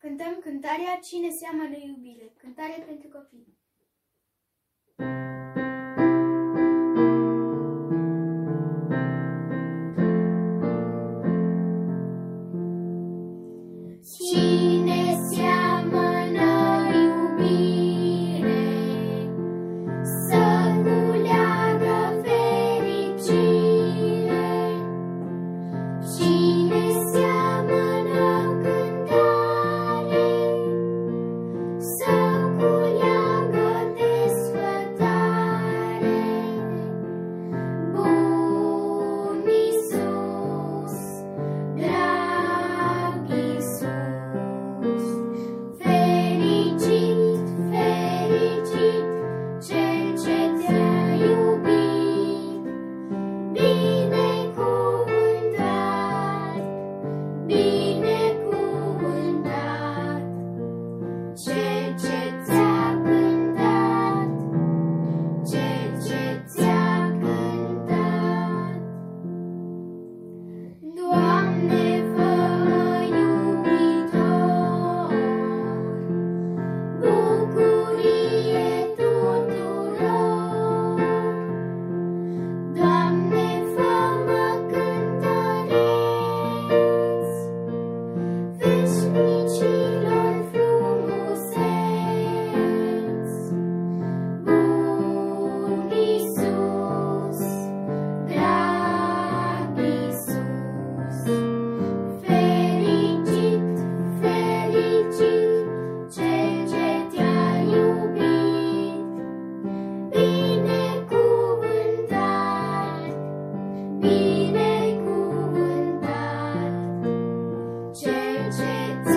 Cântăm cântarea Cine seamănă iubire, cântare pentru copii. Cine seamănă iubire, să culeagă fericire. Cine seamănă cântare, să culeagă desfătare. Bun Iisus, drag Iisus, fericit, fericit, cel ce te-a iubit. Binecuvântat, binecuvântat, cel ce ți-a cântat, cel ce ți-a cântat. Doamne, fă-mă iubitor, bucurie tuturor. Doamne, fă-mă cântăreț, veșnicilor frumuseți. Bun Iisus, drag Iisus, fericit, fericit, cel ce te-a iubit. Binecuvântat, binecuvântat, cel ce